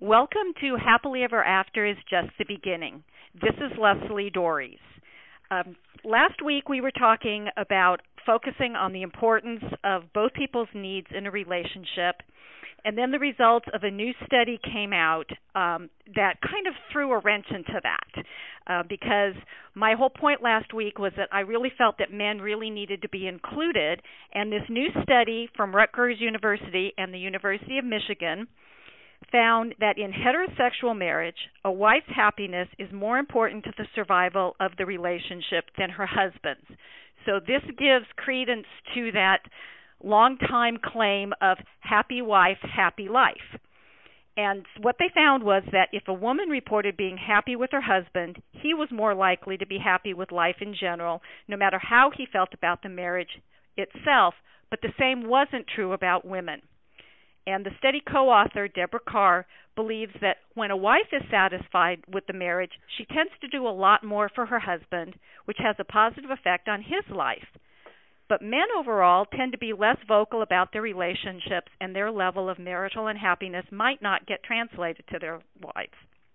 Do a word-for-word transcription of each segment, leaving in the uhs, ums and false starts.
Welcome to Happily Ever After is Just the Beginning. This is Leslie Dories. Um, last week we were talking about focusing on the importance of both people's needs in a relationship, and then the results of a new study came out um, that kind of threw a wrench into that uh, because my whole point last week was that I really felt that men really needed to be included, and this new study from Rutgers University and the University of Michigan found that in heterosexual marriage, a wife's happiness is more important to the survival of the relationship than her husband's. So this gives credence to that long-time claim of happy wife, happy life. And what they found was that if a woman reported being happy with her husband, he was more likely to be happy with life in general, no matter how he felt about the marriage itself. But the same wasn't true about women. And the study co-author, Deborah Carr, believes that when a wife is satisfied with the marriage, she tends to do a lot more for her husband, which has a positive effect on his life. But men overall tend to be less vocal about their relationships, and their level of marital unhappiness might not get translated to their wives.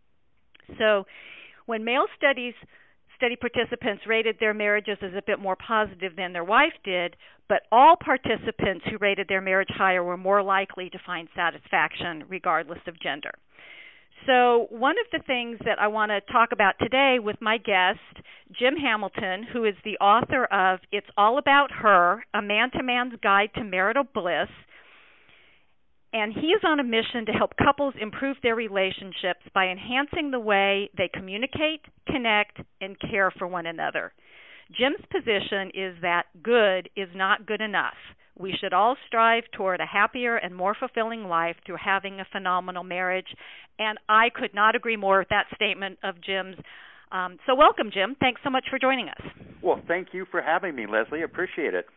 So when male studies Study participants rated their marriages as a bit more positive than their wife did, but all participants who rated their marriage higher were more likely to find satisfaction regardless of gender. So one of the things that I want to talk about today with my guest, Jim Hamilton, who is the author of It's All About Her, A Man-to-Man's Guide to Marital Bliss, and he is on a mission to help couples improve their relationships by enhancing the way they communicate, connect, and care for one another. Jim's position is that good is not good enough. We should all strive toward a happier and more fulfilling life through having a phenomenal marriage. And I could not agree more with that statement of Jim's. Um, so welcome, Jim. Thanks so much for joining us. Well, thank you for having me, Leslie. Appreciate it.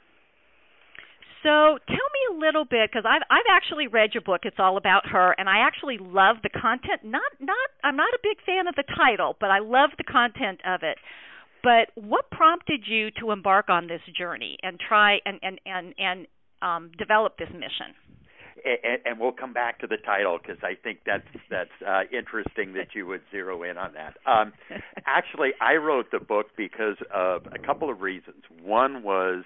So tell me a little bit, because I've I've actually read your book. It's All About Her, and I actually love the content. Not not I'm not a big fan of the title, but I love the content of it. But what prompted you to embark on this journey and try and and and and um, develop this mission? And, and we'll come back to the title because I think that's that's uh, interesting that you would zero in on that. Um, actually, I wrote the book because of a couple of reasons. One was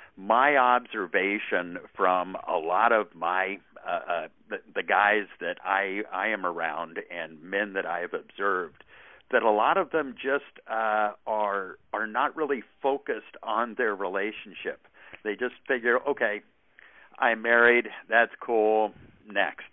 my observation from a lot of my uh, uh, the, the guys that I I am around and men that I have observed, that a lot of them just uh, are are not really focused on their relationship. They just figure, okay, I'm married, that's cool, next.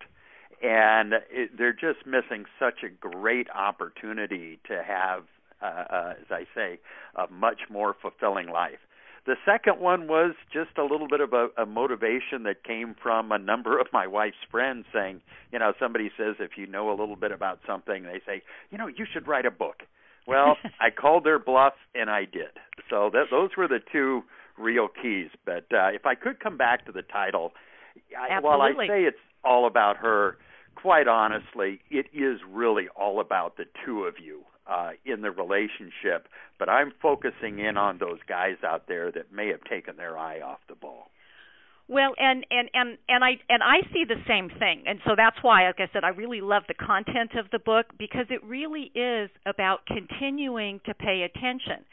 And it, they're just missing such a great opportunity to have, uh, uh, as I say, a much more fulfilling life. The second one was just a little bit of a, a motivation that came from a number of my wife's friends saying, you know, somebody says if you know a little bit about something, they say, you know, you should write a book. Well, I called their bluff, and I did. So that, those were the two real keys. But uh, if I could come back to the title, I, while I say it's all about her, quite honestly, it is really all about the two of you. Uh, in the relationship, but I'm focusing in on those guys out there that may have taken their eye off the ball. Well, and, and, and, and I and I see the same thing, and so that's why, like I said, I really love the content of the book because it really is about continuing to pay attention.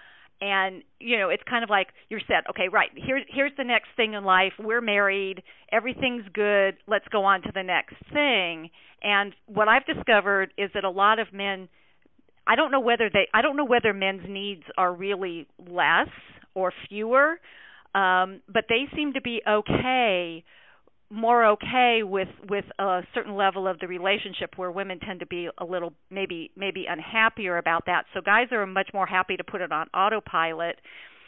And, you know, it's kind of like you said, okay, right, here, here's the next thing in life. We're married. Everything's good. Let's go on to the next thing. And what I've discovered is that a lot of men, I don't know whether they I don't know whether men's needs are really less or fewer, um, but they seem to be okay, more okay with, with a certain level of the relationship where women tend to be a little maybe maybe unhappier about that. So guys are much more happy to put it on autopilot,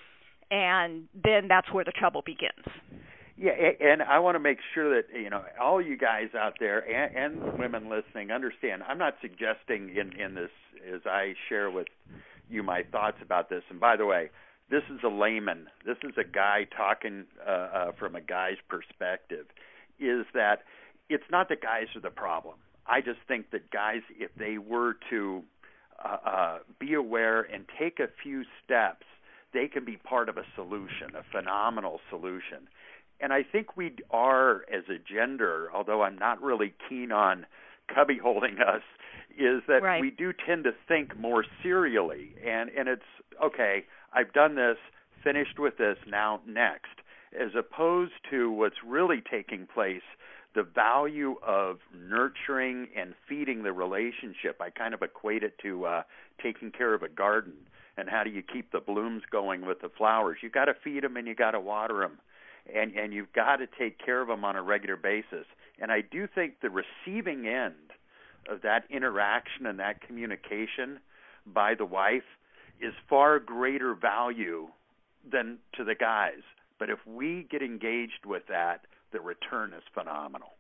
and then that's where the trouble begins. Yeah, and I want to make sure that, you know, all you guys out there and, and women listening understand, I'm not suggesting in, in this, as I share with you my thoughts about this, and by the way, this is a layman, this is a guy talking uh, uh, from a guy's perspective, is that it's not that guys are the problem. I just think that guys, if they were to uh, uh, be aware and take a few steps, they can be part of a solution, a phenomenal solution. And I think we are, as a gender, although I'm not really keen on cubby holding us is that right. we do tend to think more serially, and and it's okay. I've done this, finished with this, now next, as opposed to what's really taking place. The value of nurturing and feeding the relationship. I kind of equate it to uh, taking care of a garden. And how do you keep the blooms going with the flowers? You got to feed them and you got to water them, and and you've got to take care of them on a regular basis. And I do think the receiving end of that interaction and that communication by the wife is far greater value than to the guys. But if we get engaged with that, the return is phenomenal.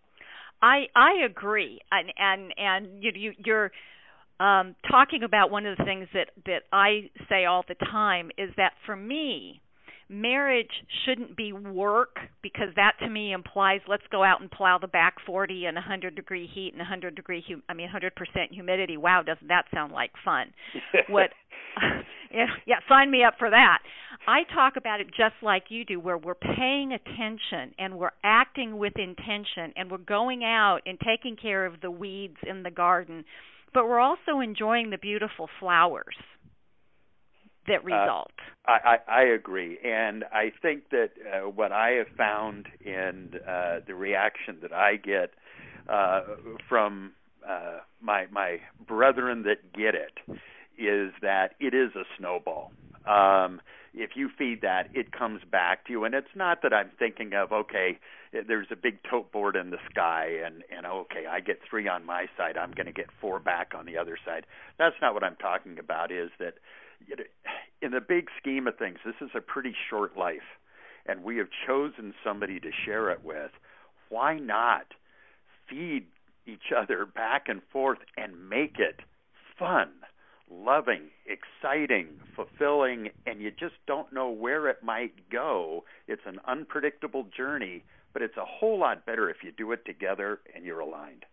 I I agree, and and and you, you you're um, talking about one of the things that that I say all the time is that for me, marriage shouldn't be work, because that to me implies let's go out and plow the back forty and one hundred degree heat and one hundred degree hum- I mean one hundred percent humidity. Wow, doesn't that sound like fun? What? yeah, yeah, sign me up for that. I talk about it just like you do, where we're paying attention and we're acting with intention and we're going out and taking care of the weeds in the garden, but we're also enjoying the beautiful flowers that result. Uh, I, I, I agree, and I think that uh, what I have found in uh, the reaction that I get uh, from uh, my my brethren that get it is that it is a snowball. Um, if you feed that, it comes back to you, and it's not that I'm thinking of, okay, there's a big tote board in the sky, and, and okay, I get three on my side, I'm going to get four back on the other side. That's not what I'm talking about, is that in the big scheme of things, this is a pretty short life, and we have chosen somebody to share it with. Why not feed each other back and forth and make it fun, loving, exciting, fulfilling, and you just don't know where it might go. It's an unpredictable journey, but it's a whole lot better if you do it together and you're aligned.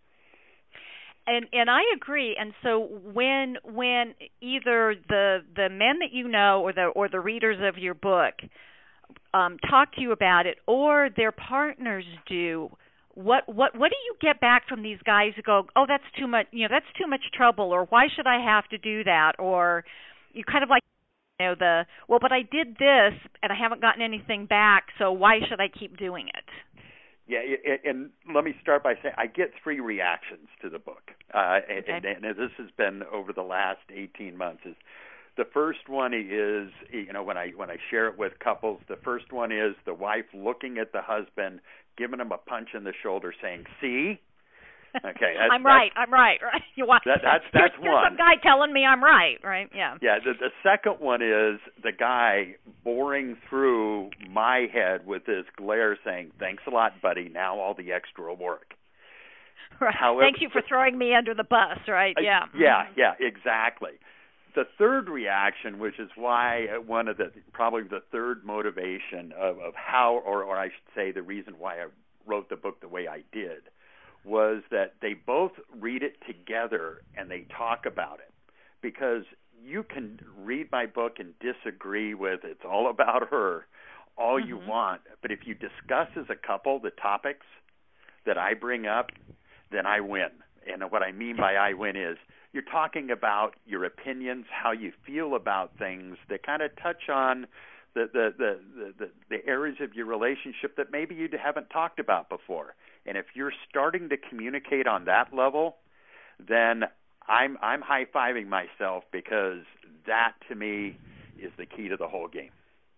And and I agree. And so when when either the the men that you know or the or the readers of your book um, talk to you about it, or their partners do, what what what do you get back from these guys who go, oh, that's too much, you know, that's too much trouble, or why should I have to do that, or you kind of like, you know, the well, but I did this and I haven't gotten anything back, so why should I keep doing it? Yeah, and let me start by saying I get three reactions to the book, uh, and, okay. and, and this has been over the last eighteen months. Is the first one is, you know, when I when I share it with couples, the first one is the wife looking at the husband, giving him a punch in the shoulder, saying, "See." Okay, that's, I'm right. I'm right. Right. You want that, that's that's here's, one. Here's some guy telling me I'm right. Right. Yeah. Yeah. The, the second one is the guy boring through my head with this glare, saying, "Thanks a lot, buddy. Now all the extra work." Right. However, Thank you for throwing me under the bus. Right. Yeah. Uh, yeah. Yeah. Exactly. The third reaction, which is why one of the probably the third motivation of, of how, or, or I should say, the reason why I wrote the book the way I did, was that they both read it together and they talk about it. Because you can read my book and disagree with it's all about her all mm-hmm. you want, but if you discuss as a couple the topics that I bring up, then I win. And what I mean by I win is you're talking about your opinions, how you feel about things that kind of touch on the the, the, the, the the areas of your relationship that maybe you haven't talked about before. And if you're starting to communicate on that level, then I'm I'm high-fiving myself, because that to me is the key to the whole game.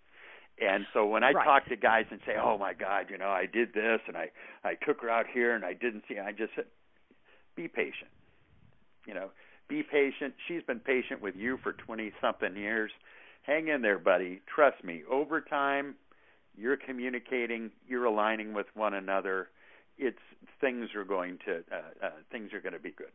And so when I right. talk to guys and say, "Oh my God, you know, I did this and I I took her out here and I didn't see," I just said, be patient. You know, be patient. She's been patient with you for twenty something years. Hang in there, buddy. Trust me. Over time, you're communicating, you're aligning with one another. It's things are going to uh, uh, things are going to be good.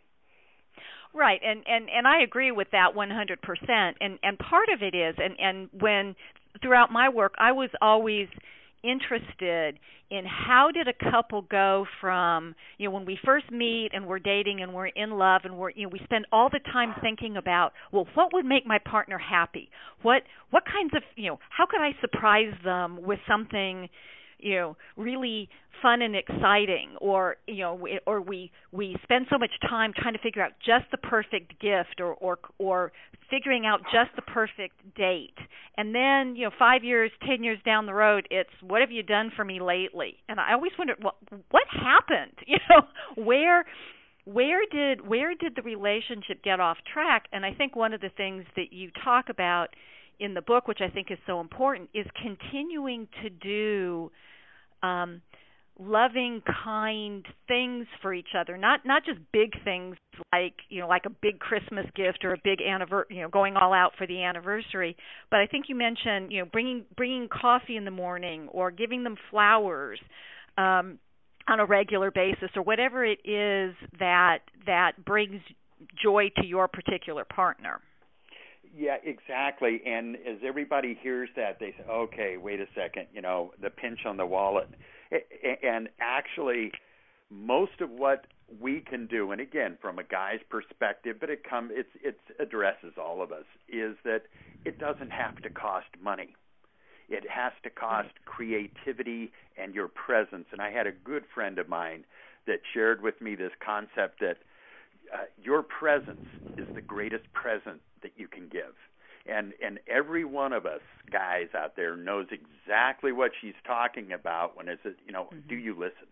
Right, and, and, and I agree with that one hundred percent. And and part of it is, and, and when throughout my work, I was always interested in how did a couple go from, you know, when we first meet and we're dating and we're in love and we're, you know, we spend all the time thinking about, well, what would make my partner happy? What what kinds of, you know, how could I surprise them with something you know, really fun and exciting, or you know, we, or we we spend so much time trying to figure out just the perfect gift, or or or figuring out just the perfect date, and then you know, five years, ten years down the road, it's what have you done for me lately? And I always wondered what what happened, you know, where. Where did where did the relationship get off track? And I think one of the things that you talk about in the book, which I think is so important, is continuing to do um, loving, kind things for each other. Not not just big things like you know like a big Christmas gift or a big anniversary, you know, going all out for the anniversary. But I think you mentioned you know bringing bringing coffee in the morning or giving them flowers. Um, on a regular basis, or whatever it is that that brings joy to your particular partner. Yeah, exactly. And as everybody hears that, they say, okay, wait a second, you know, the pinch on the wallet. And actually, most of what we can do, and again, from a guy's perspective, but it come it's it addresses all of us, is that it doesn't have to cost money. It has to cost creativity and your presence. And I had a good friend of mine that shared with me this concept that uh, your presence is the greatest present that you can give. And and every one of us guys out there knows exactly what she's talking about when it's, you know, mm-hmm. do you listen?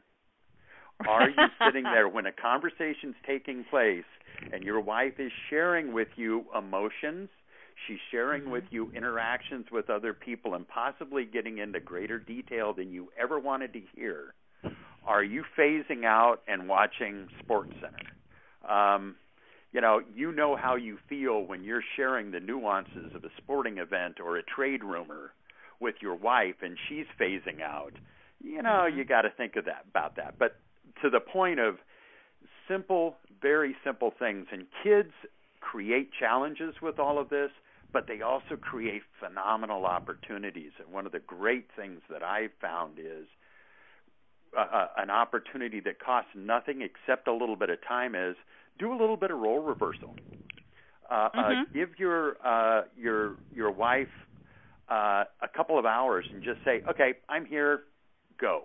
Are you sitting there when a conversation's taking place and your wife is sharing with you emotions? She's sharing mm-hmm. with you interactions with other people and possibly getting into greater detail than you ever wanted to hear. Are you phasing out and watching SportsCenter? Um, you know, you know how you feel when you're sharing the nuances of a sporting event or a trade rumor with your wife and she's phasing out. You know, mm-hmm. you got to think of that about that. But to the point of simple, very simple things, and kids create challenges with all of this, but they also create phenomenal opportunities. And one of the great things that I've found is uh, an opportunity that costs nothing except a little bit of time is do a little bit of role reversal. Uh, mm-hmm. uh, give your uh, your your wife uh, a couple of hours and just say, okay, I'm here, go.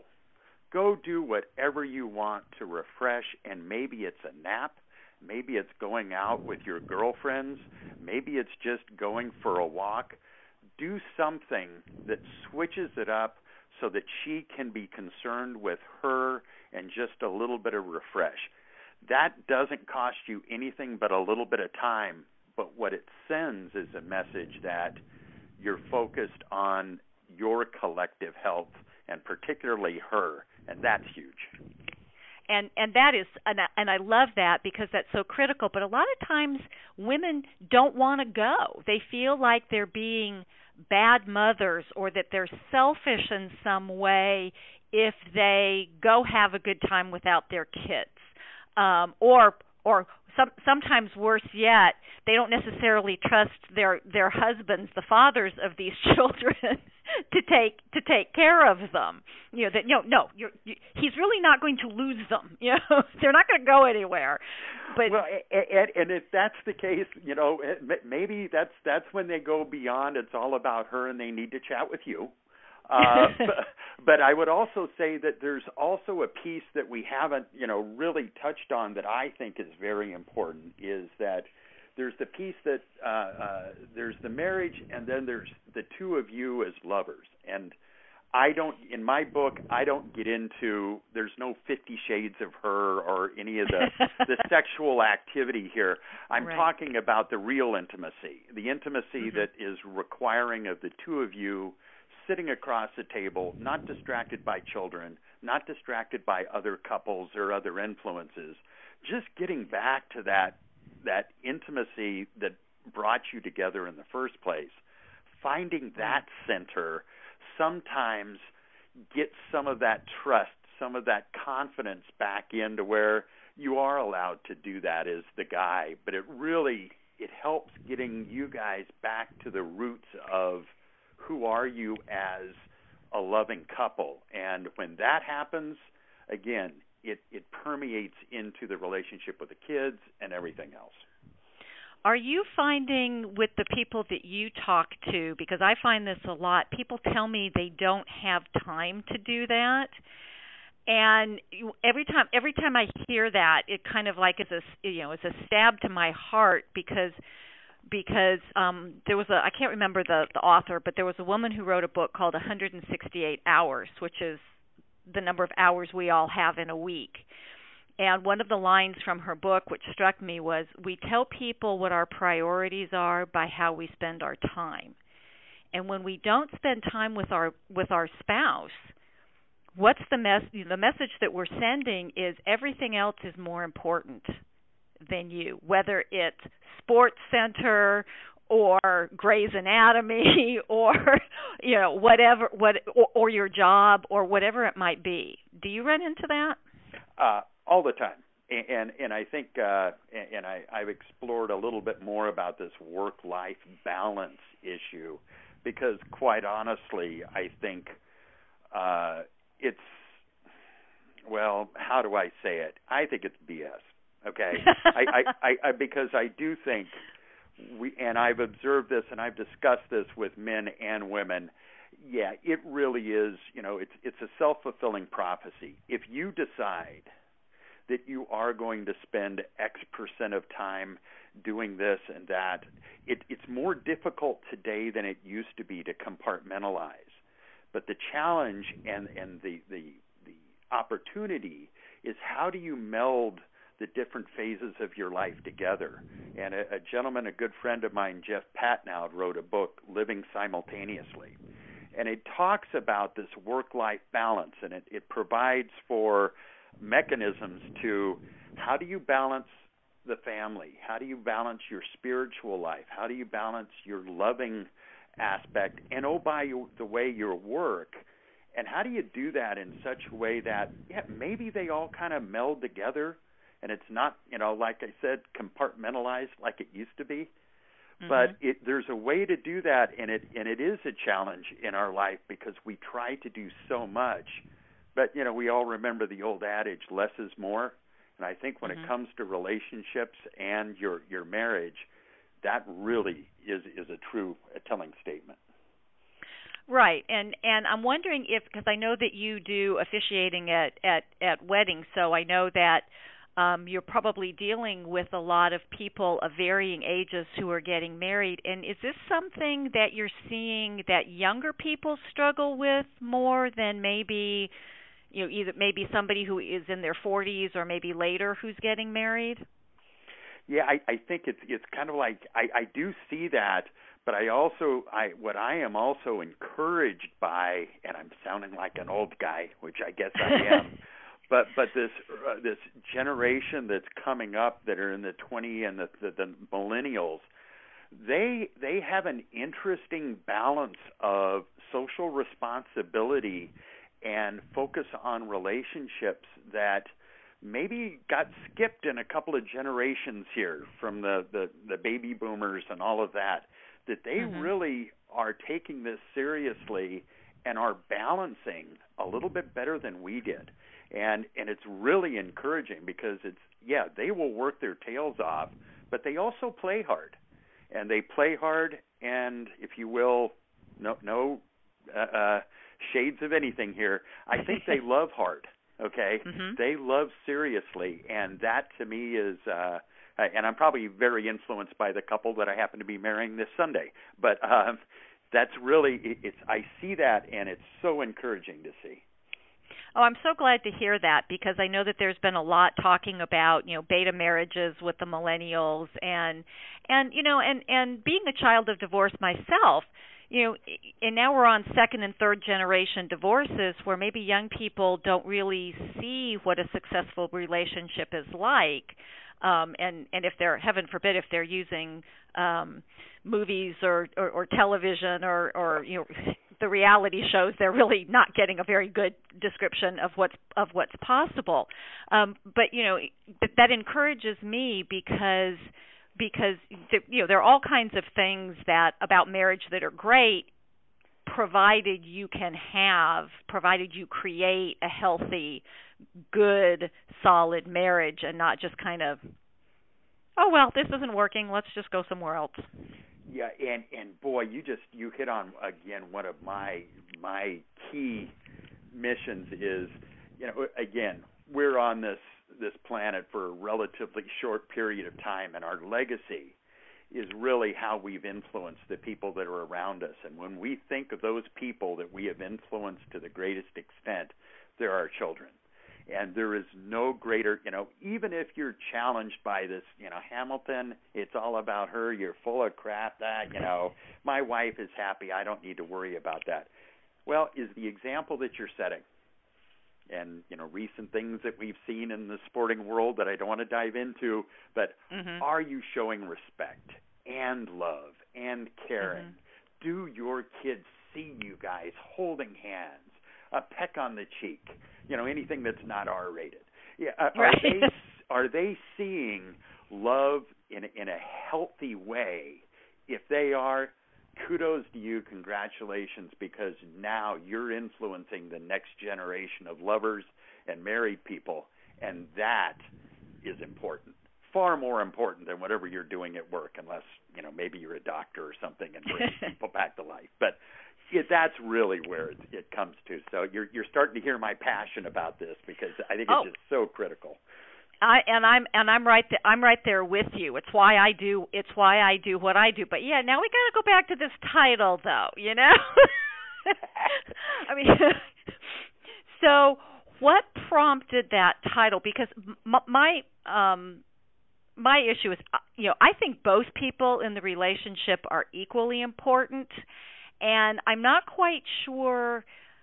Go do whatever you want to refresh, and maybe it's a nap. Maybe it's going out with your girlfriends. Maybe it's just going for a walk. Do something that switches it up so that she can be concerned with her and just a little bit of refresh. That doesn't cost you anything but a little bit of time, but what it sends is a message that you're focused on your collective health and particularly her, and that's huge. And and that is and I, and I love that because that's so critical. But a lot of times women don't want to go. They feel like they're being bad mothers or that they're selfish in some way if they go have a good time without their kids. Um, or or some, sometimes worse yet, they don't necessarily trust their their husbands, the fathers of these children, to take to take care of them. You know that no no you're, you, he's really not going to lose them. You know they're not going to go anywhere. But well, and, and if that's the case, you know maybe that's that's when they go beyond. It's all about her, and they need to chat with you. Uh, but, but I would also say that there's also a piece that we haven't, you know, really touched on that I think is very important is that there's the piece that uh, uh, there's the marriage and then there's the two of you as lovers. And I don't, in my book, I don't get into, there's no Fifty Shades of Her or any of the, the sexual activity here. I'm right. talking about the real intimacy, the intimacy mm-hmm. that is requiring of the two of you sitting across the table, not distracted by children, not distracted by other couples or other influences, just getting back to that that intimacy that brought you together in the first place. Finding that center sometimes gets some of that trust, some of that confidence back into where you are allowed to do that as the guy, but it really it helps getting you guys back to the roots of who are you as a loving couple? And when that happens, again, it, it permeates into the relationship with the kids and everything else. Are you finding with the people that you talk to, because I find this a lot, people tell me they don't have time to do that. And you- every time every time I hear that, it kind of like is a you know, it's a stab to my heart because because um there was a I can't remember the the author, but there was a woman who wrote a book called one hundred sixty-eight hours, which is the number of hours we all have in a week. And one of the lines from her book, which struck me, was, we tell people what our priorities are by how we spend our time. And when we don't spend time with our with our spouse, what's the mess? The message that we're sending is everything else is more important than you, whether it's Sports Center or Grey's Anatomy or you know whatever what or, or your job or whatever it might be. Do you run into that? Uh, all the time, and and, and I think, uh, and, and I, I've explored a little bit more about this work-life balance issue, because quite honestly, I think uh, it's well, how do I say it? I think it's B S. Okay, I, I, I, I because I do think we, and I've observed this, and I've discussed this with men and women. Yeah, it really is. You know, it's it's a self-fulfilling prophecy. If you decide that you are going to spend X percent of time doing this and that, it, it's more difficult today than it used to be to compartmentalize. But the challenge and and the the, the opportunity is, how do you meld the different phases of your life together? And a, a gentleman, a good friend of mine, Jeff Patnaud, wrote a book, Living Simultaneously. And it talks about this work-life balance, and it, it provides for mechanisms to, how do you balance the family? How do you balance your spiritual life? How do you balance your loving aspect? And oh, by the way, your work. And how do you do that in such a way that, yeah, maybe they all kind of meld together, and it's not, you know, like I said, compartmentalized like it used to be. Mm-hmm. But it, there's a way to do that, and it and it is a challenge in our life because we try to do so much. But, you know, we all remember the old adage, less is more. And I think when mm-hmm. it comes to relationships and your, your marriage, that really is, is a true a telling statement. Right, and and I'm wondering if, because I know that you do officiating at, at, at weddings, so I know that um, you're probably dealing with a lot of people of varying ages who are getting married. And is this something that you're seeing that younger people struggle with more than maybe, you know, either maybe somebody who is in their forties or maybe later who's getting married? Yeah, I, I think it's it's kind of like I, I do see that, but I also I what I am also encouraged by, and I'm sounding like an old guy, which I guess I am, but but this uh, this generation that's coming up that are in the twenty and the, the the millennials, they they have an interesting balance of social responsibility and focus on relationships that maybe got skipped in a couple of generations here from the, the, the baby boomers and all of that, that they mm-hmm. really are taking this seriously and are balancing a little bit better than we did. And and it's really encouraging because it's, yeah, they will work their tails off, but they also play hard. And they play hard and, if you will, no, no uh, uh, shades of anything here, I think they love hard. Okay, mm-hmm. They love seriously, and that to me is, uh, and I'm probably very influenced by the couple that I happen to be marrying this Sunday. But um, that's really, it's. I see that, and it's so encouraging to see. Oh, I'm so glad to hear that, because I know that there's been a lot talking about, you know, beta marriages with the millennials, and and you know, and and being a child of divorce myself. You know, and now we're on second and third generation divorces where maybe young people don't really see what a successful relationship is like. Um, and, and if they're, heaven forbid, if they're using um, movies or, or, or television or, or, you know, the reality shows, they're really not getting a very good description of what's, of what's possible. Um, but, you know, th- that encourages me because Because you know there are all kinds of things that about marriage that are great, provided you can have, provided you create a healthy, good, solid marriage, and not just kind of, oh well, this isn't working. Let's just go somewhere else. Yeah, and and boy, you just you hit on again one of my my key missions is, you know, again, we're on this this planet for a relatively short period of time, and our legacy is really how we've influenced the people that are around us. And when we think of those people that we have influenced to the greatest extent, they're our children. And there is no greater, you know, even if you're challenged by this, you know, Hamilton, it's all about her, you're full of crap, that, you know, my wife is happy, I don't need to worry about that. Well, is the example that you're setting, and, you know, recent things that we've seen in the sporting world that I don't want to dive into, but mm-hmm. are you showing respect and love and caring? Mm-hmm. Do your kids see you guys holding hands, a peck on the cheek, you know, anything that's not R-rated? Yeah, uh, right. are they are they seeing love in in a healthy way? If they are, kudos to you, congratulations, because now you're influencing the next generation of lovers and married people, and that is important. Far more important than whatever you're doing at work, unless, you know, maybe you're a doctor or something and bring people back to life. But it, that's really where it, it comes to. So you're you're starting to hear my passion about this, because I think it's oh. just so critical. I and I'm and I'm right there, I'm right there with you. It's why I do it's why I do what I do. But yeah, now we got to go back to this title, though. You know, I mean, so what prompted that title? Because my, my um my issue is, you know, I think both people in the relationship are equally important, and I'm not quite sure.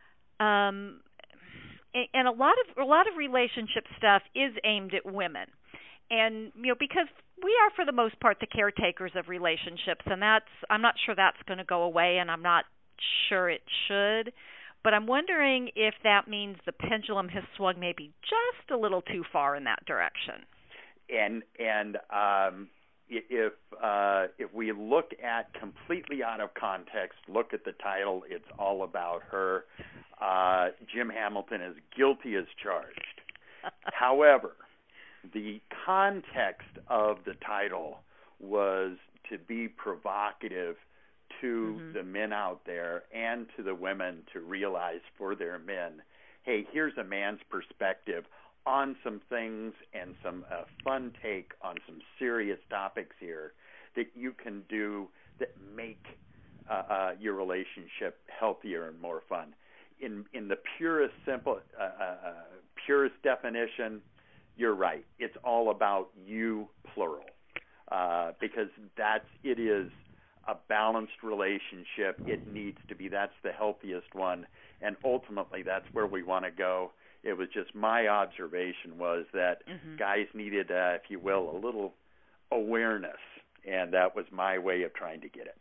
Um, And a lot of a lot of relationship stuff is aimed at women, and you know, because we are for the most part the caretakers of relationships, and that's I'm not sure that's going to go away, and I'm not sure it should. But I'm wondering if that means the pendulum has swung maybe just a little too far in that direction. And and um, if uh, if we look at completely out of context, look at the title, it's all about her. Uh, Jim Hamilton is guilty as charged. However, the context of the title was to be provocative to mm-hmm. the men out there and to the women to realize for their men, hey, here's a man's perspective on some things and some uh, fun take on some serious topics here that you can do that make uh, uh, your relationship healthier and more fun. In in the purest simple uh, uh, purest definition, you're right. It's all about you, plural, uh, because that's it is a balanced relationship. It needs to be. That's the healthiest one, and ultimately, that's where we want to go. It was just my observation was that mm-hmm. guys needed, uh, if you will, a little awareness, and that was my way of trying to get it.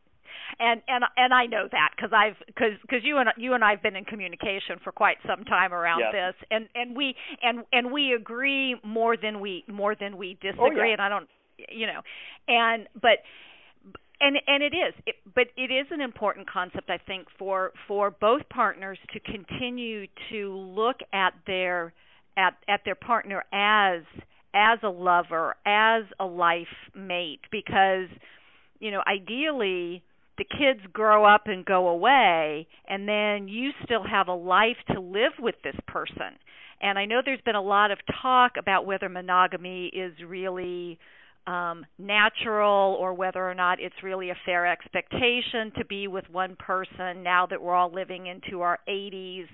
And and and I know that because I've because because you and you and I've been in communication for quite some time around yes. this, and and we and and we agree more than we more than we disagree, oh, yeah. and I don't, you know, and but and and it is, it, but it is an important concept, I think, for for both partners to continue to look at their at at their partner as as a lover, as a life mate, because, you know, ideally the kids grow up and go away, and then you still have a life to live with this person. And I know there's been a lot of talk about whether monogamy is really um, natural or whether or not it's really a fair expectation to be with one person now that we're all living into our eighties.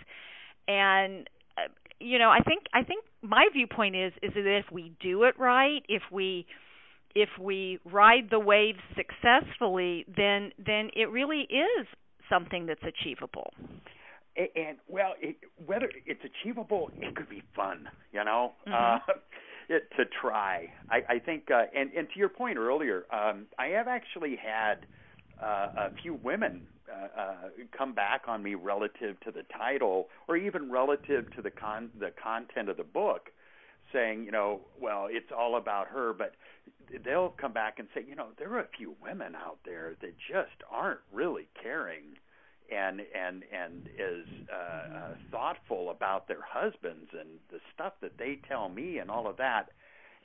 And uh, you know, I think I think my viewpoint is is that if we do it right, if we if we ride the waves successfully, then then it really is something that's achievable. And, and well, it, whether it's achievable, it could be fun, you know, mm-hmm. uh, it, to try. I, I think, uh, and, and to your point earlier, um, I have actually had uh, a few women uh, uh, come back on me relative to the title, or even relative to the con the content of the book, saying, you know, well, it's all about her, but they'll come back and say, you know, there are a few women out there that just aren't really caring and and and is uh, uh, thoughtful about their husbands and the stuff that they tell me and all of that.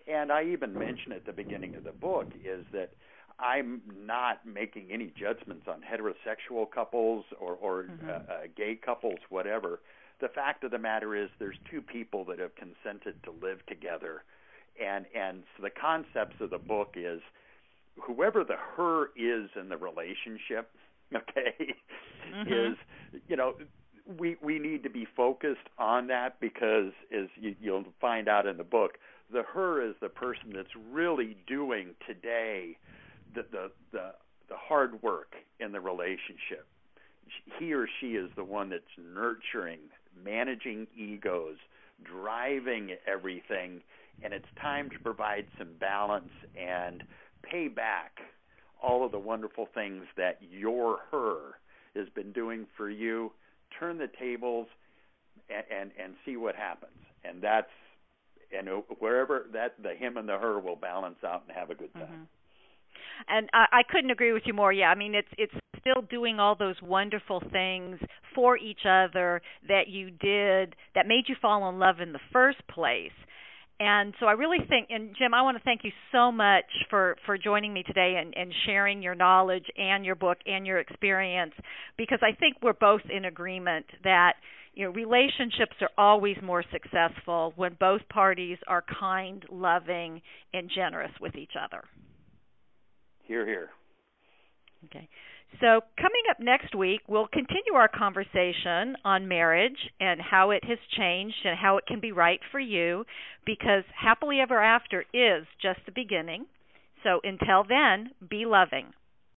And I even mention at the beginning of the book is that I'm not making any judgments on heterosexual couples or, or mm-hmm. uh, uh, gay couples, whatever. The fact of the matter is there's two people that have consented to live together. And, and so the concepts of the book is whoever the her is in the relationship, okay, mm-hmm. is, you know, we we need to be focused on that because, as you, you'll find out in the book, the her is the person that's really doing today the the the, the hard work in the relationship. He or she is the one that's nurturing, managing egos, driving everything, and it's time to provide some balance and pay back all of the wonderful things that your her has been doing for you. Turn the tables and, and, and see what happens. And that's, and wherever that, the him and the her will balance out and have a good time. Mm-hmm. And I, I couldn't agree with you more. Yeah, I mean, it's it's still doing all those wonderful things for each other that you did that made you fall in love in the first place. And so I really think, and Jim, I want to thank you so much for, for joining me today and, and sharing your knowledge and your book and your experience, because I think we're both in agreement that, you know, relationships are always more successful when both parties are kind, loving, and generous with each other. Hear, hear. Okay. So coming up next week, we'll continue our conversation on marriage and how it has changed and how it can be right for you, because happily ever after is just the beginning. So until then, be loving.